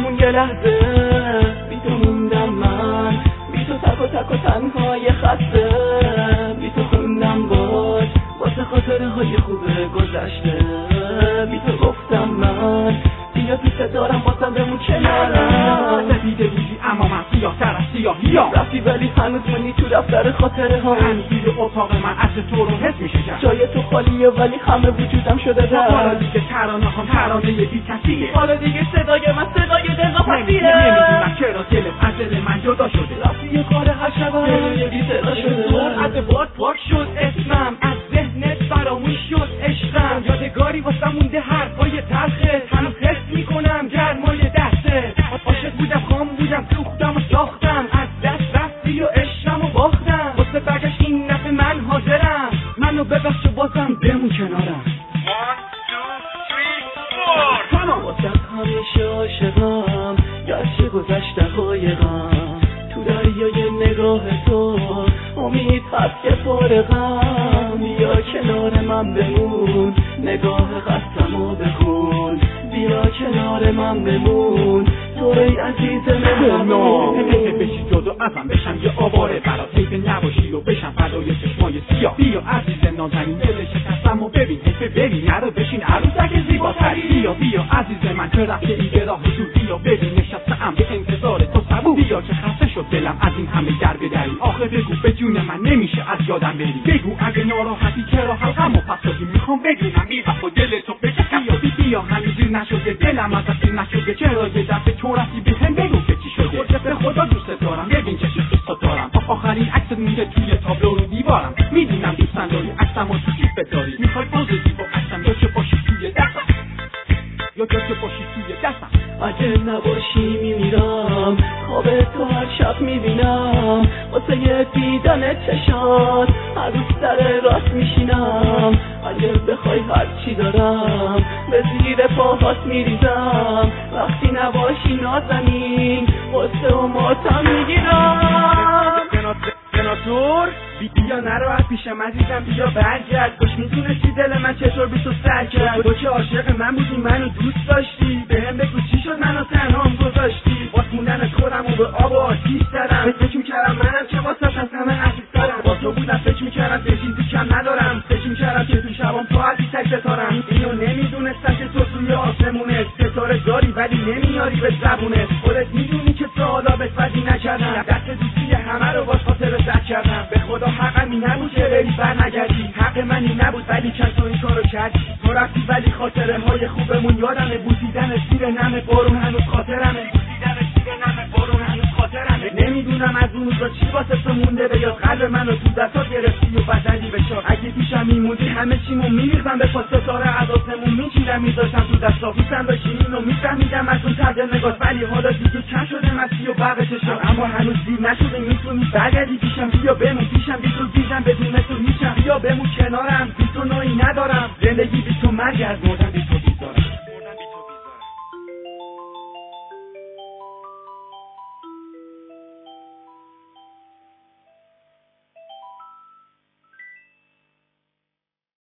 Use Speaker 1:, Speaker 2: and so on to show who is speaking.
Speaker 1: بمون یه لحظه، بی تو موندم من، بی تو تک و تنهای خسته، بی تو خوندم باز واسه خاطره های خوبه گذشته، بی تو گفتم من بیا دوست دارم بازم بمون کنارم.
Speaker 2: دیده بودی اما من سیاه‌تر از سیاهی‌ها
Speaker 1: رفتی ولی هنوز منی تو دفتر خاطره ها.
Speaker 2: انگیز اتاق من عطر تو رو حس میشه کرد،
Speaker 1: جای تو خالیه ولی همه وجودم شده در.
Speaker 2: حالا دیگه ترانه هم ترانه بی کسیه،
Speaker 1: حالا دیگه صدای من صدای دلواپسیه.
Speaker 2: نمیدونم چرا دلم از دل من جدا شده،
Speaker 1: رفتی یه کار هر شبم بی صدا شده.
Speaker 2: از باد پاک شد اسمم، از ذهنت فراموش شد عشقم، یادگاری واسه مونده حرفای تلخه، هنوز حس میکنم گرمای دسته، عاشق بودم خام بودم سوختم و ساختم، از دست رفتی و عشقم و باختم، واسه برگشت این نفع من حاضرم، منو ببخش و بازم بمون کنارم.
Speaker 3: 1 2 3 4
Speaker 1: واسه همیشه عاشقم، گرچه گذشته قایقم، تو دریای نگاه تو امید هست که فارغم، بیا کنار من بمون نگاه قصدمو بخون، بیا کنار من بمون تو ای عزیز مهربون.
Speaker 2: بشی جدا ازم بشم یه آواره برات، حیف نباشی و بشم فدای چشمای سیاه، بیا عزیز نازنین دل شکستم و ببین حیف ببین نرو بشین عروسک زیباتری، بیا عزیز من که رفته ای به راه دور، بیا ببین نشستم به انتظار تو صبور، بیا که خسته شد دلم از این همه در بدری، آخه بگو به جون من نمیشه از یادم بری، بگو اگه ناراحتی چرا حلقم و پسادی، میخوام بدونم بی وفا دل تو بشه بیا هنوز نشده دلم از این نشده، چرا یه دفعه تو رفتی بهم بگو که چی شده، به خدا دوست دارم ببین چه دوست دارم، آخرین عکست مونده توی تابلو رو دیوارم، میدونم دوست داری عکسمو تو کیف داری، میخوای پوز زیبا عکسم یا که باشی توی دستم، یا که باشی توی دستم،
Speaker 1: اگه نباشی میمیرم، خواب تو هر شب میبینم، واسه یه دیدن چشات هر روز سر راست میشینم، اگه بخوای هر چی دارم به زیر پاهات میریزم، وقتی نباشی نازنین واسه و ماتم میگیرم.
Speaker 2: سناتور بیا نرو از پیشم عزیزم، بیا برگرد، خوش میدونستی دل من چطور بی تو سر کرد، تو که عاشق من بودی منو دوست داشتی، بهم بگو چی شد منو تنهام گذاشتی، باز موندن خودم و به آب و آتیش زدم، فکر میکردم منم که واسه همه عزیزترم، با تو بودم فکر میکردم به چیزی کم ندارم، فکر میکردم که تو شبام تو هستی تک ستارم، اینو نمیدونستم که تو توی آسمونه ستاره داری ولی نمیاری به زبونه، خودت میدونی که تا حالا بهت بدی نکردم، دست دوستی همه رو باز خاطر زد کردم، به خدا حقم این نبود که بری برنگردی، حق من این نبود ولی چند تو این کارو کردی، تو رفتی ولی خاطره های خوبمون یادمه، بوسیدن زیر نم بارون هنوز خاطرمه، بوسیدن زیر نم بارون هنوز خاطرمه، نمیدونم از اون روزا چی واسه تو مونده، به یاد قلب منو تو دستات گرفتی و بدلی به شاد، اگه پیشم میموندی همه چیمو میریختم به پا، ستاره از آسمون میچیدم میذاشتم تو دستا، دوستم داشتی اینو میفهمیدم از اون طرز نگات، ولی حالا دیگه کم شده مستی و برق چشم، اما هنوز دیر نشده میتونی برگردی پیشم، بیا بمون پیشم بی تو دیدم بدون تو میشم، بیا بمون کنارم بی تو نوعی ندارم، زندگی بی تو مرگ از مردن.